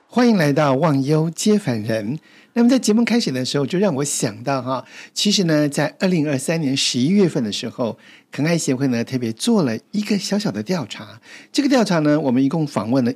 欢迎来到忘忧接凡人。那么在节目开始的时候就让我想到其实呢在2023年11月份的时候，肯爱协会呢特别做了一个小小的调查。这个调查呢，我们一共访问了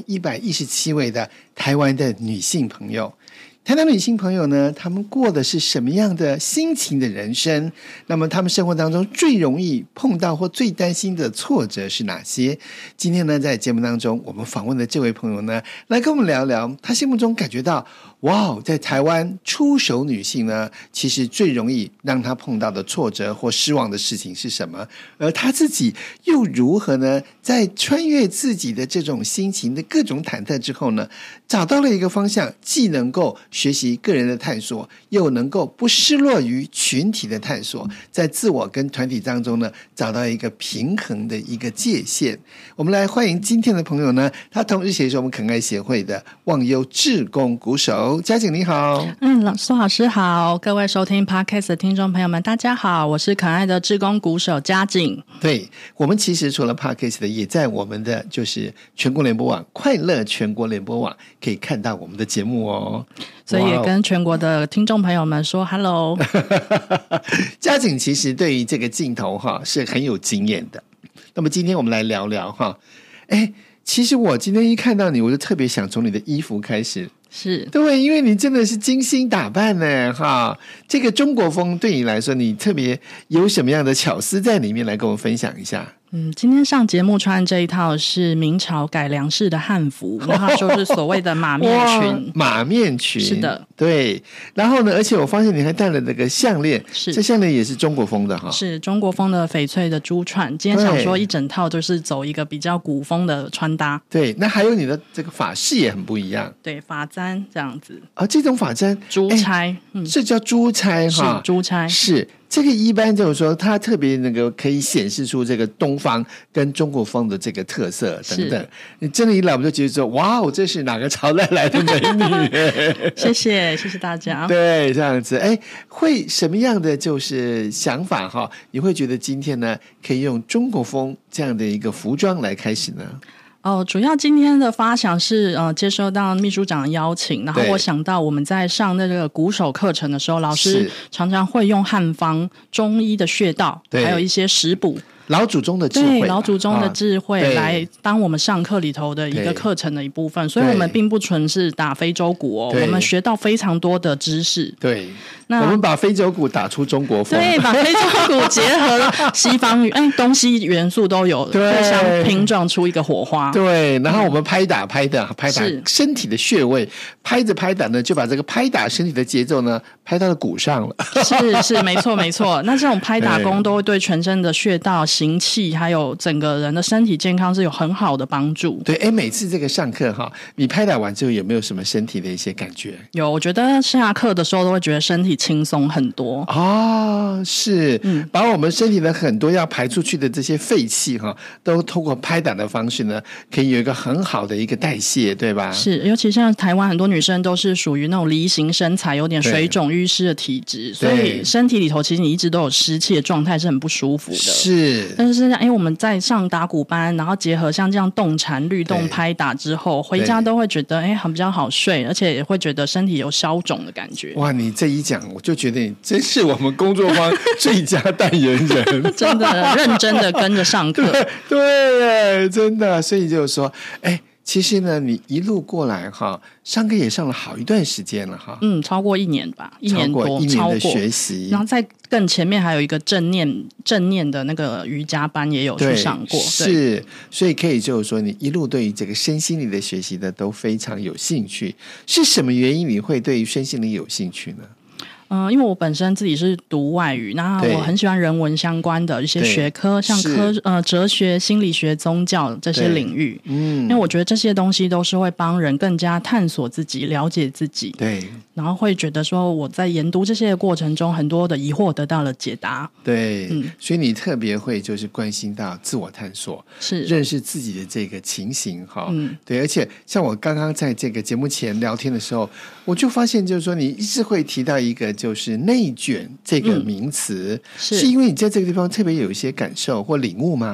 1117位的台湾的女性朋友。台湾女性朋友呢，她们过的是什么样的心情的人生？那么她们生活当中最容易碰到或最担心的挫折是哪些？今天呢，在节目当中我们访问的这位朋友呢，来跟我们聊聊她心目中感觉到哇，在台湾出手女性呢，其实最容易让她碰到的挫折或失望的事情是什么？而她自己又如何呢，在穿越自己的这种心情的各种忐忑之后呢，找到了一个方向，既能够学习个人的探索，又能够不失落于群体的探索，在自我跟团体当中呢，找到一个平衡的一个界限。我们来欢迎今天的朋友呢，他同时也是我们肯爱协会的忘忧志工鼓手嘉景，你好。 苏老师好，各位收听 Podcast 的听众朋友们大家好，我是肯爱的志工鼓手嘉景。 对，我们其实除了 Podcast 的，也在我们的就是全国联播网快乐全国联播网可以看到我们的节目哦， 所以也跟全国的听众朋友们说 Hello。 嘉景其实对于这个镜头是很有经验的。那么今天我们来聊聊其实我今天一看到你，我就特别想从你的衣服开始。 是， 对，因为你真的是精心打扮呢这个中国风对你来说，你特别有什么样的巧思在里面，来跟我们分享一下？ 今天上节目穿这一套是明朝改良式的汉服，然后就是所谓的马面裙。 马面裙， 是的， 对。然后呢，而且我发现你还戴了那个项链， 是， 这项链也是中国风的是中国风的翡翠的珠串。今天想说一整套就是走一个比较古风的穿搭。 对，那还有你的这个发饰也很不一样。 对，发簪这样子这种发簪珠钗， 这叫珠钗是珠钗， 是。这个一般就是说它特别那个可以显示出这个东方跟中国风的这个特色等等。你真的一来我们就觉得说哇，这是哪个朝代来的美女？ 谢谢大家。 对，这样子会什么样的就是想法你会觉得今天呢可以用中国风这样的一个服装来开始呢？ 主要今天的发想是接收到秘书长的邀请，然后我想到我们在上那个鼓手课程的时候，老师常常会用汉方中医的穴道，还有一些食补。 老祖宗的智慧， 对，老祖宗的智慧来当我们上课里头的一个课程的一部分，所以我们并不纯是打非洲鼓我们学到非常多的知识。 对，那我们把非洲鼓打出中国风， 对，把非洲鼓结合了西方东西元素都有，互相拼撞出一个火花。 对，然后我们拍打身体的穴位，拍打呢，就把这个拍打身体的节奏呢拍到了鼓上了。 是，没错。那这种拍打功都会对全身的穴道、行气还有整个人的身体健康是有很好的帮助。 对，每次这个上课你拍打完之后有没有什么身体的一些感觉？ 有，我觉得下课的时候都会觉得身体轻松很多。 是，把我们身体的很多要排出去的这些废气都透过拍打的方式呢，可以有一个很好的一个代谢，对吧？ 是，尤其像台湾很多女生都是属于那种梨形身材，有点水肿淤湿的体质，所以身体里头其实你一直都有湿气的状态是很不舒服的。 是， 但是我们在上打鼓班，然后结合像这样动禅律动拍打之后，回家都会觉得很比较好睡，而且也会觉得身体有消肿的感觉。 哇，你这一讲我就觉得你真是我们工作坊最佳代言人。 真的认真的跟着上课。 对，真的。所以就是说其实呢你一路过来上课也上了好一段时间了超过1年吧，1年多， 超过1年的学习。 然后在更前面还有一个正念的那个瑜伽班也有去上过。 是，所以可以就是说你一路对于这个身心灵的学习的都非常有兴趣。是什么原因你会对于身心灵有兴趣呢？ 因为我本身自己是读外语，然后我很喜欢人文相关的一些学科，像哲学、心理学、宗教这些领域。因为我觉得这些东西都是会帮人更加探索自己、了解自己。 对， 然后会觉得说我在研读这些的过程中，很多的疑惑得到了解答。 对，所以你特别会就是关心到自我探索， 是认识自己的这个情形对，而且像我刚刚在这个节目前聊天的时候，我就发现就是说你一直会提到一个就是内卷这个名词，是因为你在这个地方特别有一些感受或领悟吗？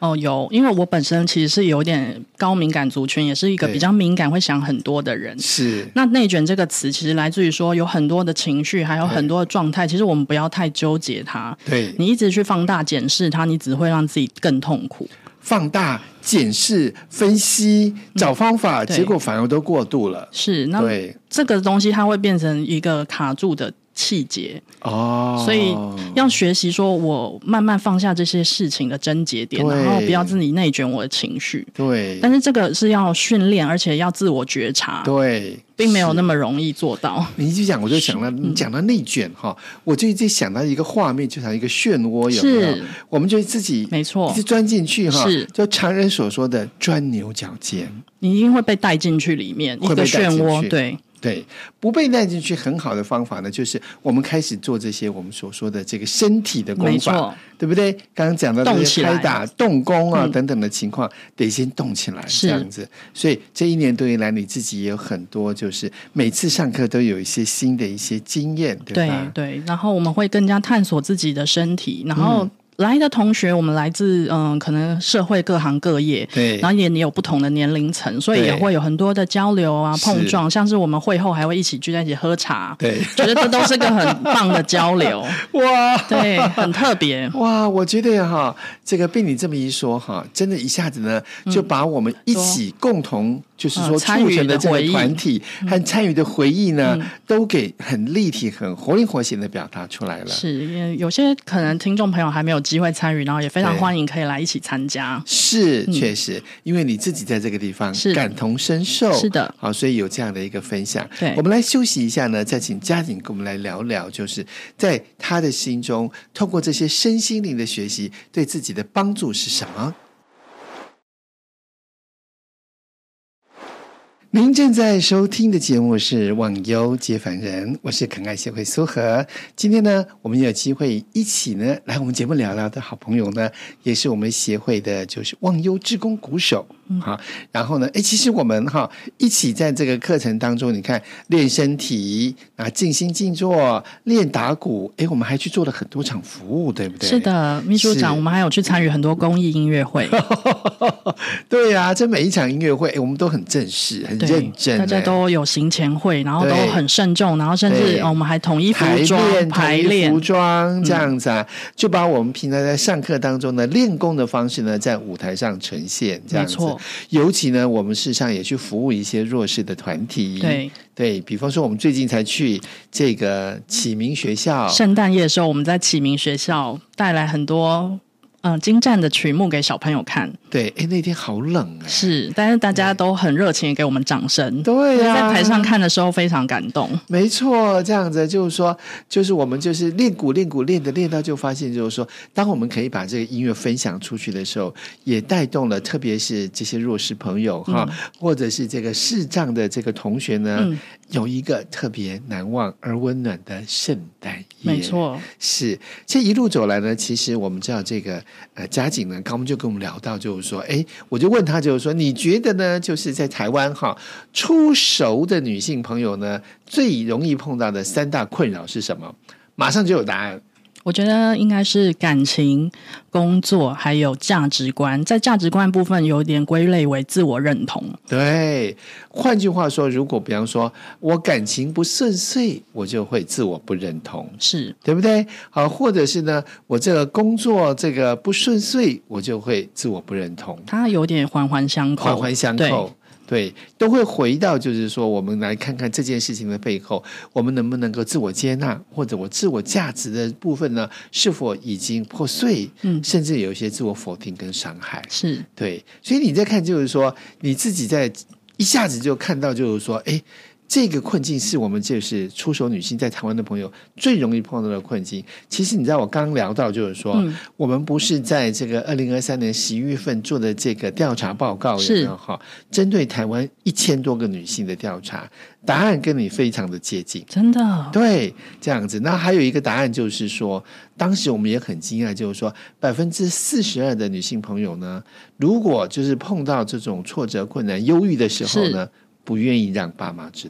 有，因为我本身其实是有点高敏感族群，也是一个比较敏感会想很多的人。 是， 那内卷这个词其实来自于说有很多的情绪还有很多的状态，其实我们不要太纠结它。 对， 你一直去放大检视它，你只会让自己更痛苦。 放大检视分析找方法，结果反而都过度了。 是，那这个东西它会变成一个卡住的气节所以要学习说我慢慢放下这些事情的症结点，然后不要自己内卷我的情绪。 对， 但是这个是要训练，而且要自我觉察。 对， 并没有那么容易做到。 你一讲我就想到，你讲到内卷我就一直想到一个画面，就像一个漩涡，有没有？我们就自己没错一直钻进去就常人所说的钻牛角尖， 你一定会被带进去里面，一个漩涡。 对，不被带进去很好的方法呢，就是我们开始做这些我们所说的这个身体的功法，对不对？刚刚讲到这些拍打、动功等等的情况，得先动起来，这样子。所以这一年多以来，你自己也有很多，就是每次上课都有一些新的一些经验，对吧？ 对，然后我们会更加探索自己的身体，然后来的同学，我们来自可能社会各行各业， 对， 然后也有不同的年龄层，所以也会有很多的交流啊、碰撞，像是我们会后还会一起聚在一起喝茶， 对， 觉得这都是个很棒的交流， 哇， 对，很特别， 哇，我觉得这个被你这么一说真的一下子呢，就把我们一起共同就是说促成的这个团体和参与的回忆呢，都给很立体、很活灵活现的表达出来了。 是，有些可能听众朋友还没有机会参与，然后也非常欢迎可以来一起参加。 是，确实，因为你自己在这个地方感同身受， 是的， 好，所以有这样的一个分享。 对， 我们来休息一下呢，再请嘉景跟我们来聊聊，就是在他的心中，透过这些身心灵的学习，对自己的帮助是什么？您正在收听的节目是《忘忧接凡人》，我是肯爱协会苏和。今天呢，我们有机会一起呢来我们节目聊聊的好朋友呢，也是我们协会的，就是忘忧志工鼓手。然后呢，其实我们一起在这个课程当中，你看练身体啊，静心静坐，练打鼓，我们还去做了很多场服务，对不对？ 是的，秘书长，我们还有去参与很多公益音乐会。 对啊，这每一场音乐会，我们都很正式、很认真， 大家都有行前会，然后都很慎重，然后甚至我们还统一服装、排练服装这样子就把我们平常在上课当中的练功的方式呢，在舞台上呈现，这样子。没错，尤其呢，我们事实上也去服务一些弱势的团体。对，比方说我们最近才去这个启明学校， 圣诞夜的时候，我们在启明学校带来很多精湛的曲目给小朋友看。 对，那天好冷是，但是大家都很热情，给我们掌声。 对在台上看的时候非常感动。 没错，这样子就是说，就是我们就是练鼓练到就发现，就是说，当我们可以把这个音乐分享出去的时候，也带动了，特别是这些弱势朋友或者是这个视障的这个同学呢，有一个特别难忘而温暖的圣诞夜。 没错， 是这一路走来呢，其实我们知道这个嘉景呢，刚刚就跟我们聊到，就是说，我就问他，就是说，你觉得呢？就是在台湾初熟的女性朋友呢，最容易碰到的3大困扰是什么？马上就有答案。 我觉得应该是感情、工作还有价值观，在价值观部分有点归类为自我认同。 对，换句话说，如果比方说我感情不顺遂，我就会自我不认同， 是对不对？好，或者是呢，我这个工作这个不顺遂，我就会自我不认同。 它有点环环相扣， 环环相扣。对，都会回到就是说，我们来看看这件事情的背后，我们能不能够自我接纳，或者我自我价值的部分呢，是否已经破碎？甚至有一些自我否定跟伤害。 是， 对，所以你在看，就是说你自己在一下子就看到，就是说，这个困境是我们就是出手女性在台湾的朋友最容易碰到的困境。其实你知道我刚刚聊到就是说，我们不是在这个2023年11月份做的这个调查报告，有没有针对台湾1000多个女性的调查，答案跟你非常的接近， 真的。 对，这样子。那还有一个答案就是说，当时我们也很惊讶，就是说42%的女性朋友呢，如果就是碰到这种挫折、困难、忧郁的时候呢，不愿意让爸妈知道。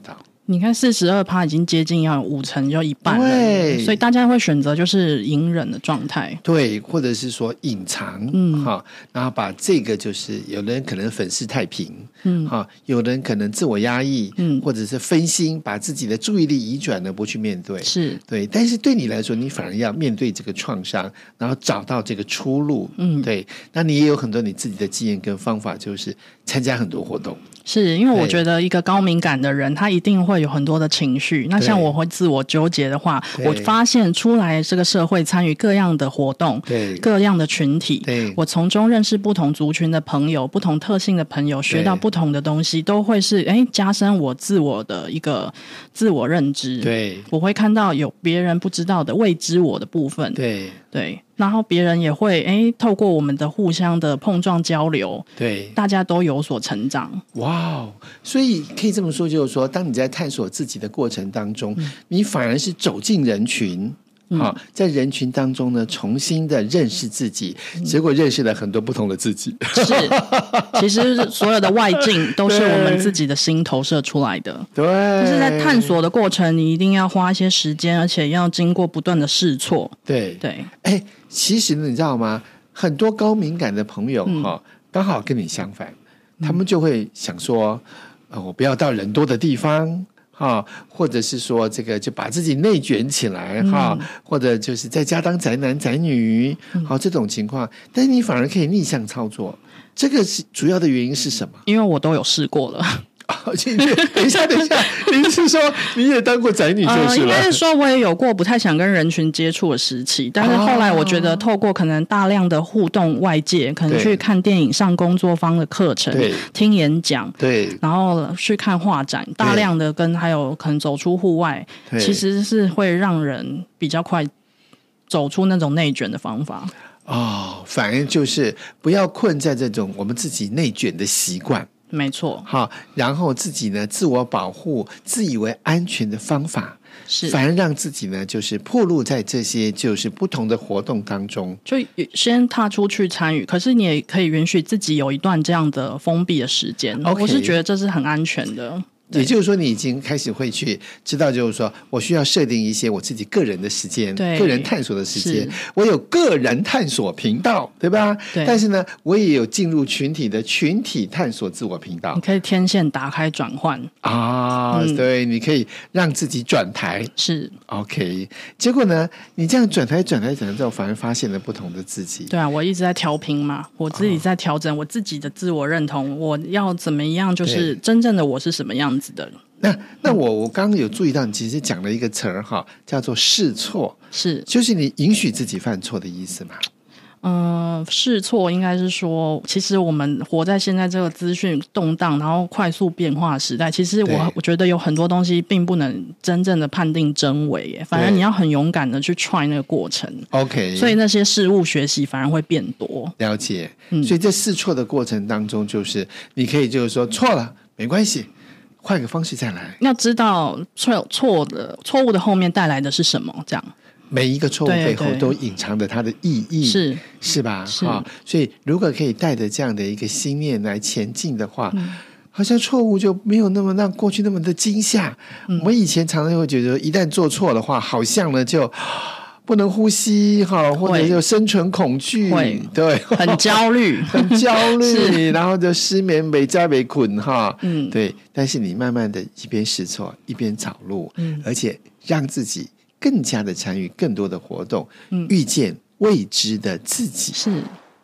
你看42%已经接近要有50%，就一半了，所以大家会选择就是隐忍的状态， 对，或者是说隐藏，然后把这个就是有人可能粉饰太平，有人可能自我压抑，或者是分心，把自己的注意力移转了不去面对， 是对，但是对你来说，你反而要面对这个创伤，然后找到这个出路，对，那你也有很多你自己的经验跟方法，就是参加很多活动。 是因为我觉得一个高敏感的人他一定会有很多的情绪，那像我会自我纠结的话，我发现出来这个社会参与各样的活动，各样的群体，我从中认识不同族群的朋友，不同特性的朋友，学到不同的东西，都会是加深我自我的一个自我认知。对，我会看到有别人不知道的未知我的部分。对，然后别人也会透过我们的互相的碰撞交流，对，大家都有所成长。 哇，所以可以这么说，就是说当你在探索自己的过程当中，你反而是走进人群，在人群当中呢重新的认识自己，结果认识了很多不同的自己。 是，其实所有的外境都是我们自己的心投射出来的。 对， 就是在探索的过程你一定要花一些时间，而且要经过不断的试错。对， 其实你知道吗，很多高敏感的朋友刚好跟你相反，他们就会想说我不要到人多的地方，或者是说这个就把自己内卷起来，或者就是在家当宅男宅女，这种情况，但是你反而可以逆向操作，这个是主要的原因是什么？ 因为我都有试过了。 等一下，您是说你也当过宅女就是了？ 应该是说我也有过不太想跟人群接触的时期，但是后来我觉得透过可能大量的互动外界，可能去看电影、上工作坊的课程、听演讲，对，然后去看画展，大量的跟还有可能走出户外，其实是会让人比较快走出那种内卷的方法。 反而就是不要困在这种我们自己内卷的习惯。 没错， 好，然后自己呢自我保护、自以为安全的方法，是反而让自己呢就是暴露在这些就是不同的活动当中， 就先踏出去参与，可是你也可以允许自己有一段这样的封闭的时间。我是觉得这是很安全的。 也就是说你已经开始会去知道，就是说我需要设定一些我自己个人的时间，个人探索的时间，我有个人探索频道，对吧？对。但是呢我也有进入群体的群体探索自我频道， 你可以天线打开转换对，你可以让自己转台， 是 OK。 结果呢你这样转台之后反而发现了不同的自己。 对啊，我一直在调频嘛，我自己在调整我自己的自我认同，我要怎么样，就是真正的我是什么样子的。 那我刚刚有注意到你其实讲了一个词儿叫做试错， 是就是你允许自己犯错的意思吗？ 试错应该是说，其实我们活在现在这个资讯动荡然后快速变化的时代，其实我觉得有很多东西并不能真正的判定真伪耶，反而你要很勇敢的去 try 那个过程。 OK， 所以那些事物学习反而会变多。 了解。所以在试错的过程当中，就是你可以就是说错了没关系，换个方式再来， 要知道错误的后面带来的是什么，这样每一个错误背后都隐藏着它的意义，是吧？所以如果可以带着这样的一个心念来前进的话，好像错误就没有那么让过去那么的惊吓。我们以前常常会觉得一旦做错的话，好像呢就不能呼吸，或者就生存恐惧，对， 很焦虑很焦虑然后就失眠没家没困对。但是你慢慢的一边试错一边找路，而且让自己更加的参与更多的活动，遇见未知的自己。 是。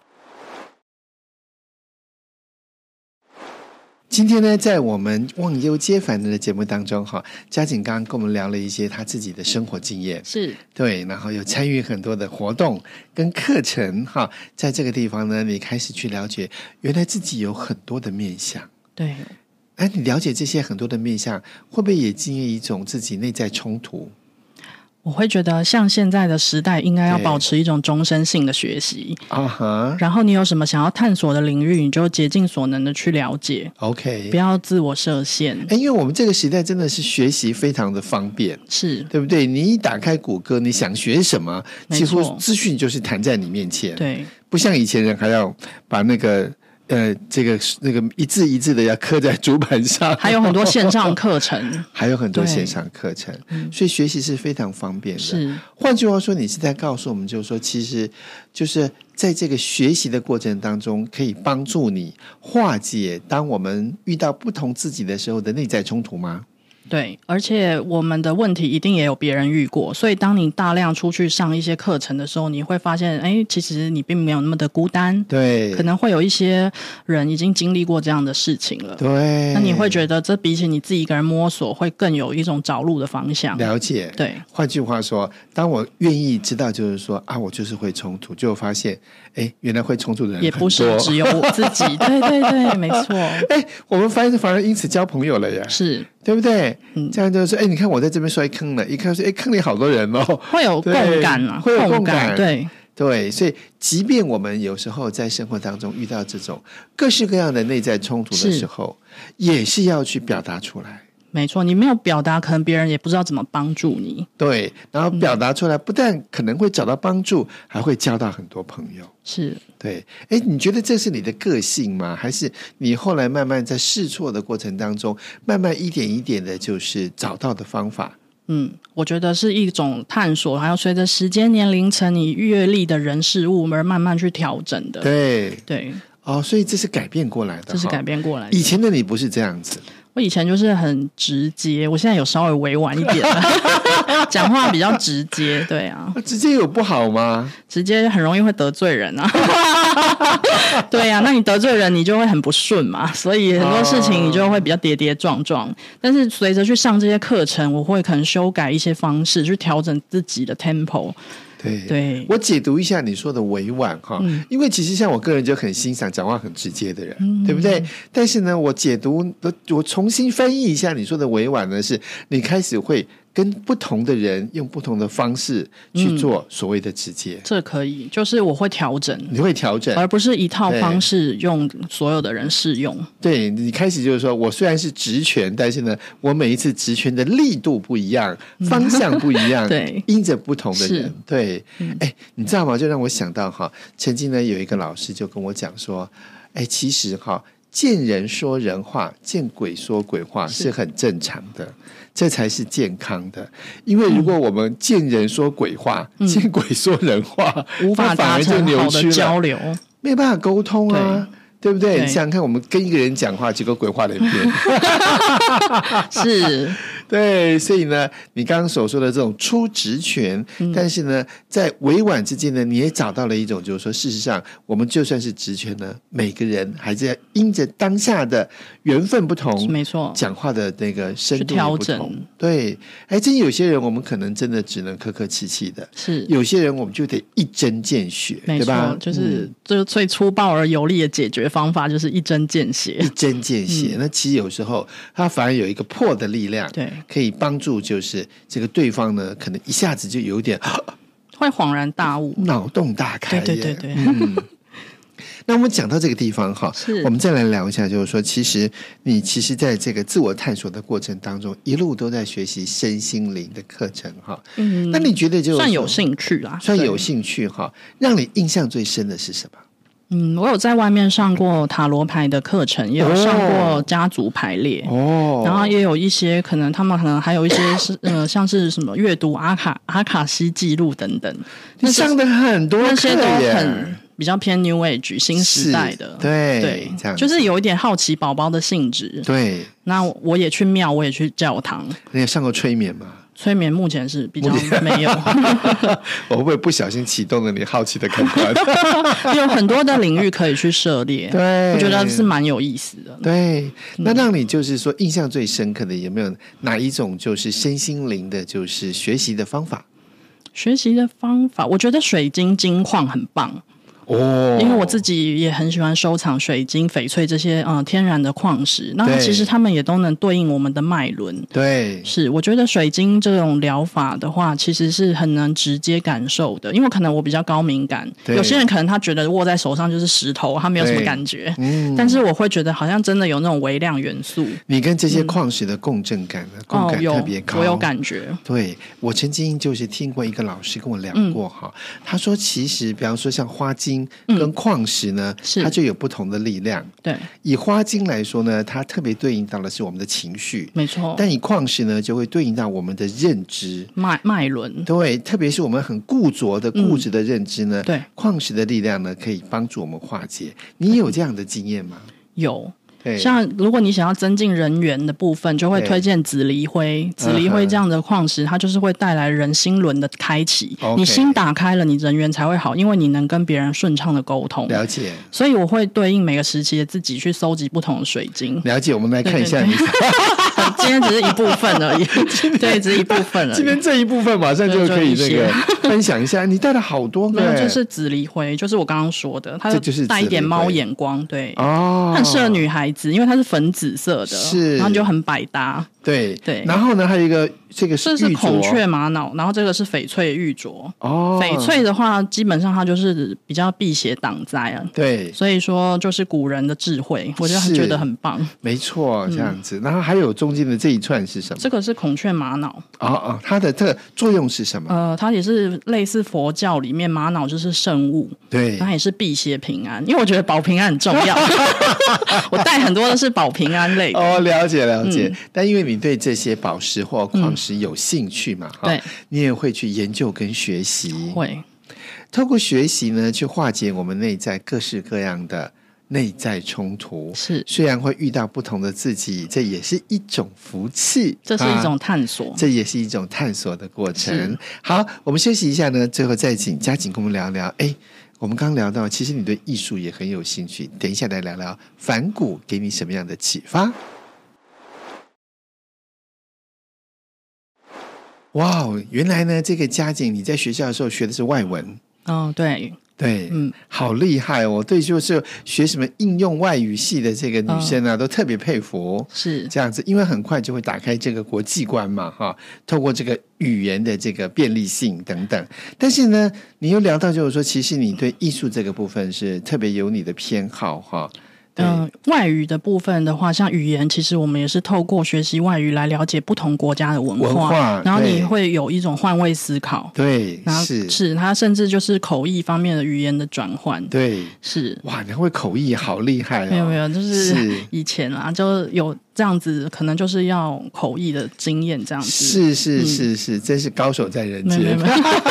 今天呢在我们忘忧皆烦的节目当中嘉景刚刚跟我们聊了一些他自己的生活经验， 是对，然后有参与很多的活动跟课程在这个地方呢你开始去了解原来自己有很多的面向。 对， 你了解这些很多的面向，会不会也经历一种自己内在冲突？ 我会觉得像现在的时代应该要保持一种终身性的学习，然后你有什么想要探索的领域，你就竭尽所能的去了解， OK， 不要自我设限。 因为我们这个时代真的是学习非常的方便， 是对不对？你一打开谷歌，你想学什么几乎资讯就是弹在你面前， 对， 不像以前人还要把那个这个那个一字一字的要刻在主板上， 还有很多线上课程， 还有很多线上课程，所以学习是非常方便的。 是， 换句话说，你是在告诉我们，就是说，其实就是在这个学习的过程当中，可以帮助你化解当我们遇到不同自己的时候的内在冲突吗？ 对，而且我们的问题一定也有别人遇过，所以当你大量出去上一些课程的时候，你会发现，哎，其实你并没有那么的孤单。 对， 可能会有一些人已经经历过这样的事情了。 对， 那你会觉得这比起你自己一个人摸索，会更有一种找路的方向。 了解。 对， 换句话说，当我愿意知道，就是说啊，我就是会冲突，就发现，哎，原来会冲突的人也不是只有我自己。对对对，没错。 哎，我们反而因此交朋友了呀。 是。 对不对？这样就是说，哎，你看我在这边摔坑了，一看说，哎，坑里好多人哦， 会有共感啊， 会有共感， 对， 所以即便我们有时候在生活当中遇到这种各式各样的内在冲突的时候，也是要去表达出来。 没错，你没有表达，可能别人也不知道怎么帮助你。 对，然后表达出来，不但可能会找到帮助，还会交到很多朋友。 是， 对。哎，你觉得这是你的个性吗？还是你后来慢慢在试错的过程当中，慢慢一点一点的，就是找到的方法？ 我觉得是一种探索，还要随着时间、年龄层、你阅历的人事物而慢慢去调整的。 对对。 哦，所以这是改变过来的， 这是改变过来的。 以前的你不是这样子。 我以前就是很直接，我现在有稍微委婉一点了，讲话比较直接。对啊， 直接有不好吗？ 直接很容易会得罪人啊。对啊，那你得罪人，你就会很不顺嘛，所以很多事情你就会比较跌跌撞撞。但是随着去上这些课程，我会可能修改一些方式，去调整自己的 tempo。对， 我解读一下你说的委婉哈，因为其实像我个人就很欣赏讲话很直接的人，对不对？但是呢，我重新翻译一下你说的委婉呢，是你开始会跟不同的人用不同的方式去做所谓的直接。 这可以，就是我会调整， 你会调整， 而不是一套方式用所有的人适用。 对，你开始就是说我虽然是直拳，但是呢，我每一次直拳的力度不一样，方向不一样， 对， 因着不同的人，对，哎，你知道吗？就让我想到哈，曾经呢有一个老师就跟我讲说，哎，其实哈，见人说人话，见鬼说鬼话是很正常的，这才是健康的。因为如果我们见人说鬼话，见鬼说人话， 无法达成好的交流， 没有办法沟通啊。对不对？你想想看，我们跟一个人讲话，结果鬼话连篇。 是， 对，所以呢，你刚刚所说的这种出直拳，但是呢，在委婉之间呢，你也找到了一种，就是说，事实上，我们就算是直拳呢，每个人还是要因着当下的缘分不同， 没错， 讲话的那个深度调整。对，哎，真有些人我们可能真的只能客客气气的， 是有些人我们就得一针见血，对吧？ 就是最粗暴而有力的解决方法就是一针见血， 一针见血。那其实有时候它反而有一个破的力量， 对， 可以帮助就是这个对方呢，可能一下子就有点会恍然大悟， 脑洞大开。 对。 那我们讲到这个地方哈，我们再来聊一下，就是说，其实在这个自我探索的过程当中，一路都在学习身心灵的课程哈。那你觉得就算有兴趣啦， 算有兴趣哈？让你印象最深的是什么？ 我有在外面上过塔罗牌的课程，也有上过家族排列，然后也有一些他们可能还有一些是像是什么阅读阿卡西记录等等。 你上的很多课耶， 那些都很比较偏 New Age 新时代的， 对，这样就是有一点好奇宝宝的性质。 对， 那我也去庙，我也去教堂。 你也上过催眠吗？ 催眠目前是比较没有。 我会不会不小心启动了你好奇的开关？ 有很多的领域可以去涉猎， 对， 我觉得是蛮有意思的。 对，那让你就是说印象最深刻的有没有哪一种就是身心灵的，就是学习的方法？ 学习的方法，我觉得水晶金矿很棒。因为我自己也很喜欢收藏水晶、翡翠这些天然的矿石，那其实他们也都能对应我们的脉轮。 对， 是我觉得水晶这种疗法的话，其实是很能直接感受的，因为可能我比较高敏感，有些人可能他觉得握在手上就是石头，他没有什么感觉，但是我会觉得好像真的有那种微量元素。你跟这些矿石的共振感共感特别高， 我有感觉。 对，我曾经就是听过一个老师跟我聊过哈，他说其实比方说像花精金跟矿石呢，它就有不同的力量。 对， 以花金来说呢，它特别对应到的是我们的情绪， 没错。 但以矿石呢，就会对应到我们的认知脉轮。 对，特别是我们很固着的固执的认知呢， 对， 矿石的力量呢，可以帮助我们化解。你有这样的经验吗？ 有。像如果你想要增进人缘的部分，就会推荐紫锂灰。紫锂灰这样的矿石，它就是会带来人心轮的开启。你心打开了，你人缘才会好，因为你能跟别人顺畅的沟通。 了解。 所以我会对应每个时期的自己去搜集不同的水晶。 了解，我们来看一下你。 今天只是一部分而已，对，只是一部分而已。 今天这一部分马上就可以那个分享一下。你带了好多个， 就是紫锂灰，就是我刚刚说的，它就是带一点猫眼光，对，很适合女孩子，因为它是粉紫色的， 是， 然后就很百搭。 对对，然后呢，还有一个这是孔雀玛瑙，然后这个是翡翠玉镯。翡翠的话，基本上它就是比较辟邪挡灾啊。对，所以说就是古人的智慧，我就觉得很棒。 没错，这样子。然后还有中间的这一串是什么？ 这个是孔雀玛瑙。 它的这个作用是什么？ 它也是类似佛教里面玛瑙就是圣物，对，它也是辟邪平安，因为我觉得保平安很重要。我带很多都是保平安类的。 了解了解。但因为你对这些宝石或矿石有兴趣嘛，对，你也会去研究跟学习， 会透过学习呢，去化解我们内在各式各样的内在冲突。是，虽然会遇到不同的自己，这也是一种福气， 这是一种探索， 这也是一种探索的过程。好，我们休息一下呢，最后再请嘉景跟我们聊聊。我们刚聊到，其实你对艺术也很有兴趣，等一下来聊聊梵谷给你什么样的启发。哇，原来呢，这个嘉景你在学校的时候学的是外文。 对对，好厉害哦！对，就是学什么应用外语系的这个女生啊，都特别佩服。是这样子，因为很快就会打开这个国际观嘛，透过这个语言的这个便利性等等。但是呢，你又聊到就是说，其实你对艺术这个部分是特别有你的偏好哈。 外语的部分的话，像语言，其实我们也是透过学习外语来了解不同国家的文化，然后你会有一种换位思考。对，然后是它甚至就是口译方面的语言的转换。对，是哇，你会口译好厉害哦！ 没有，就是以前啊，就有这样子，可能就是要口译的经验这样子。 是，真是高手在人间。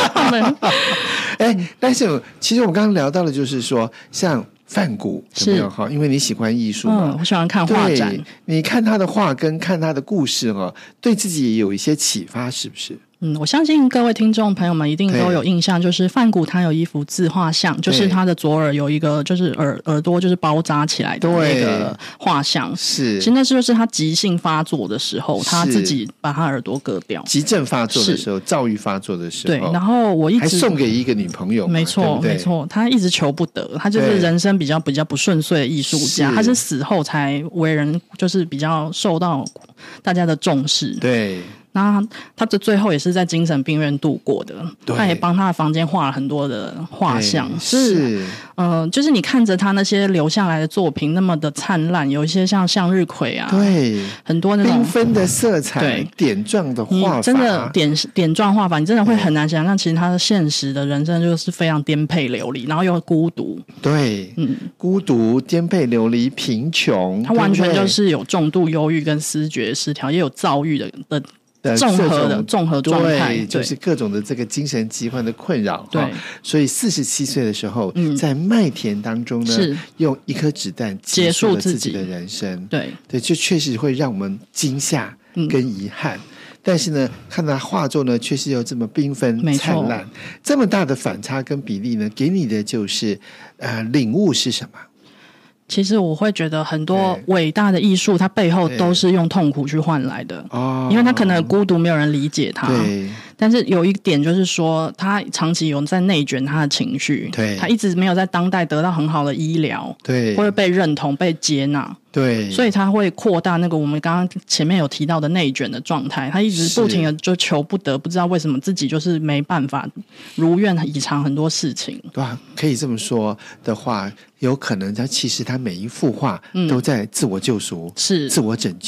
但是其实我们刚刚聊到的，就是说像梵谷有没有哈？因为你喜欢艺术嘛， 我喜欢看画展。 你看他的画跟看他的故事对自己也有一些启发，是不是？ 我相信各位听众朋友们一定都有印象，就是梵谷他有一幅自画像，就是他的左耳有一个就是耳朵就是包扎起来的那个画像。是，其实那就是他急性发作的时候，他自己把他耳朵割掉。 急症发作的时候，躁郁发作的时候。 对，然后我一直还送给一个女朋友。 没错，没错，他一直求不得，他就是人生比较不顺遂的艺术家，他是死后才为人就是比较受到大家的重视。对。那他的最后也是在精神病院度过的，他也帮他的房间画了很多的画像，是就是你看着他那些留下来的作品那么的灿烂，有一些像向日葵啊，对，很多那种缤纷的色彩，点状的画法， 真的点状画法，你真的会很难想象，其实他的现实的人生就是非常颠沛流离，然后又孤独，对，孤独、颠沛流离、贫穷，他完全就是有重度忧郁跟思觉失调，也有躁郁的综合状态， 对，就是各种的这个精神疾患的困扰。对，所以47岁的时候，在麦田当中呢，用一颗子弹结束了自己的人生。对，就确实会让我们惊吓跟遗憾。但是呢，看到画作呢，确实又这么缤纷灿烂，这么大的反差跟比例呢，给你的就是领悟是什么？ 其实我会觉得很多伟大的艺术，它背后都是用痛苦去换来的，因为他可能孤独，没有人理解他。但是有一点就是说，他长期有在内卷他的情绪，他一直没有在当代得到很好的医疗，或者被认同、被接纳。对，所以他会扩大那个我们刚刚前面有提到的内卷的状态，他一直不停的就求不得，不知道为什么自己就是没办法如愿以偿很多事情。 对啊，可以这么说的话，有可能其实他每一幅画都在自我救赎，是自我拯救。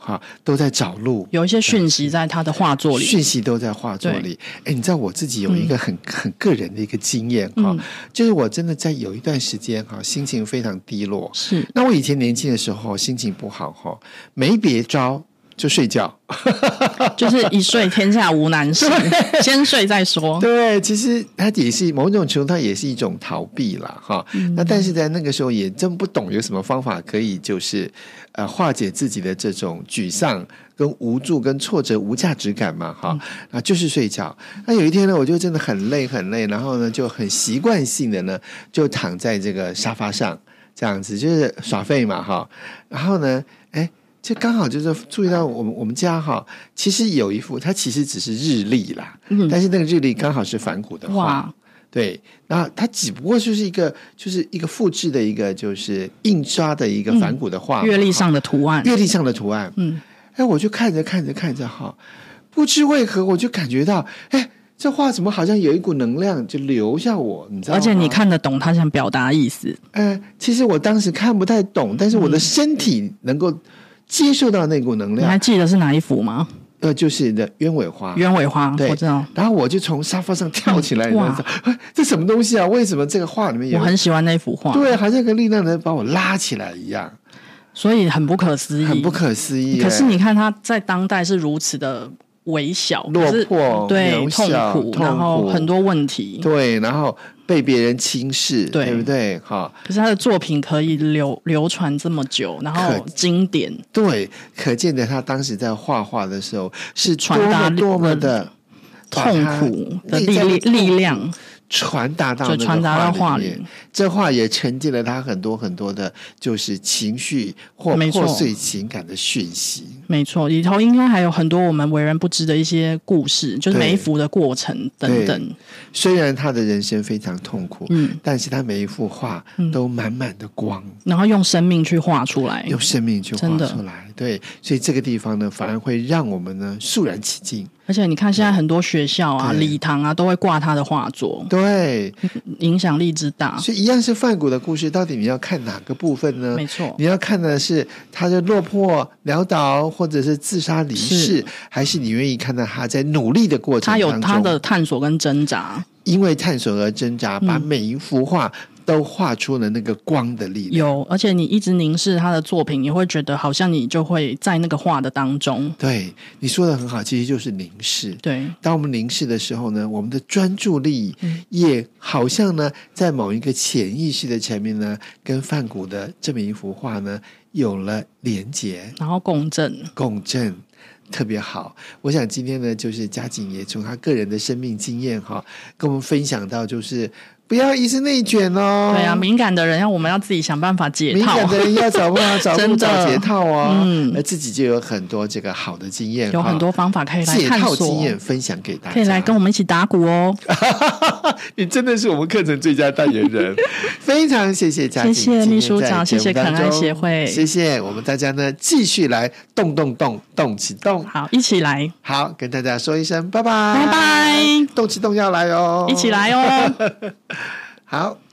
都在找路， 有一些讯息在他的画作里， 讯息都在画作里。你知道我自己有一个很个人的一个经验就是我真的在有一段时间心情非常低落。 是， 那我以前年轻的时候心情不好没别招就睡觉， 就是一睡天下无难事，先睡再说。 对，其实它也是某种程度，它也是一种逃避啦那但是在那个时候也真不懂有什么方法可以就是化解自己的这种沮丧跟无助跟挫折无价值感嘛就是睡觉。那有一天呢，我就真的很累，然后呢就很习惯性的呢就躺在这个沙发上这样子，就是耍废嘛然后呢就刚好就是注意到我们家其实有一幅，它其实只是日历啦但是那个日历刚好是梵谷的画。对，然后它只不过就是一个复制的一个就是印刷的一个梵谷的画月历上的图案， 我就看着不知为何我就感觉到这画怎么好像有一股能量就流向我，你知道吗？ 而且你看得懂他想表达意思。 其实我当时看不太懂，但是我的身体能够接受到那股能量。 你还记得是哪一幅吗？ 就是的鸢尾花， 对，我知道。 然后我就从沙发上跳起来，这什么东西啊？为什么这个画里面有？ 我很喜欢那幅画， 对，好像一个力量能把我拉起来一样， 所以很不可思议。可是你看他在当代是如此的微小、 落魄、 对，痛苦，然后很多问题， 对，然后被别人轻视，对不对？ 可是他的作品可以流传这么久，然后经典， 对，可见的他当时在画画的时候是多么的痛苦的力量。 传达到画里面，这画也沉淀了他很多很多的就是情绪或破碎情感的讯息。 没错，里头应该还有很多我们为人不知的一些故事，就是每一幅的过程等等。 虽然他的人生非常痛苦但是他每一幅画都满满的光， 然后用生命去画出来， 对，所以这个地方呢反而会让我们呢肃然起敬。 而且你看现在很多学校啊礼堂啊都会挂他的画作， 对， 影响力之大。 所以一样是梵谷的故事，到底你要看哪个部分呢？ 没错， 你要看的是他的落魄潦倒或者是自杀离世，还是你愿意看到他在努力的过程当中， 他有他的探索跟挣扎， 因为探索而挣扎把每一幅画都画出了那个光的力量。 有，而且你一直凝视他的作品，你会觉得好像你就会在那个画的当中。 对，你说的很好，其实就是凝视。 对， 当我们凝视的时候呢，我们的专注力也好像呢在某一个潜意识的层面呢跟梵谷的这么一幅画呢有了连结， 然后共振特别好。我想今天呢就是嘉景也从他个人的生命经验跟我们分享到，就是不要一直内卷哦。 对啊，敏感的人我们要自己想办法解套， 敏感的人要找办法找路找解套而自己就有很多这个好的经验， 有很多方法可以来探索，解套经验分享给大家， 可以来跟我们一起打鼓哦。 你真的是我们课程最佳代言人。非常谢谢嘉景， 谢谢秘书长，谢谢肯爱协会， 谢谢我们大家呢继续来动起动， 好，一起来， 好，跟大家说一声拜拜， 拜拜， 动起动要来哦， 一起来哦。 好。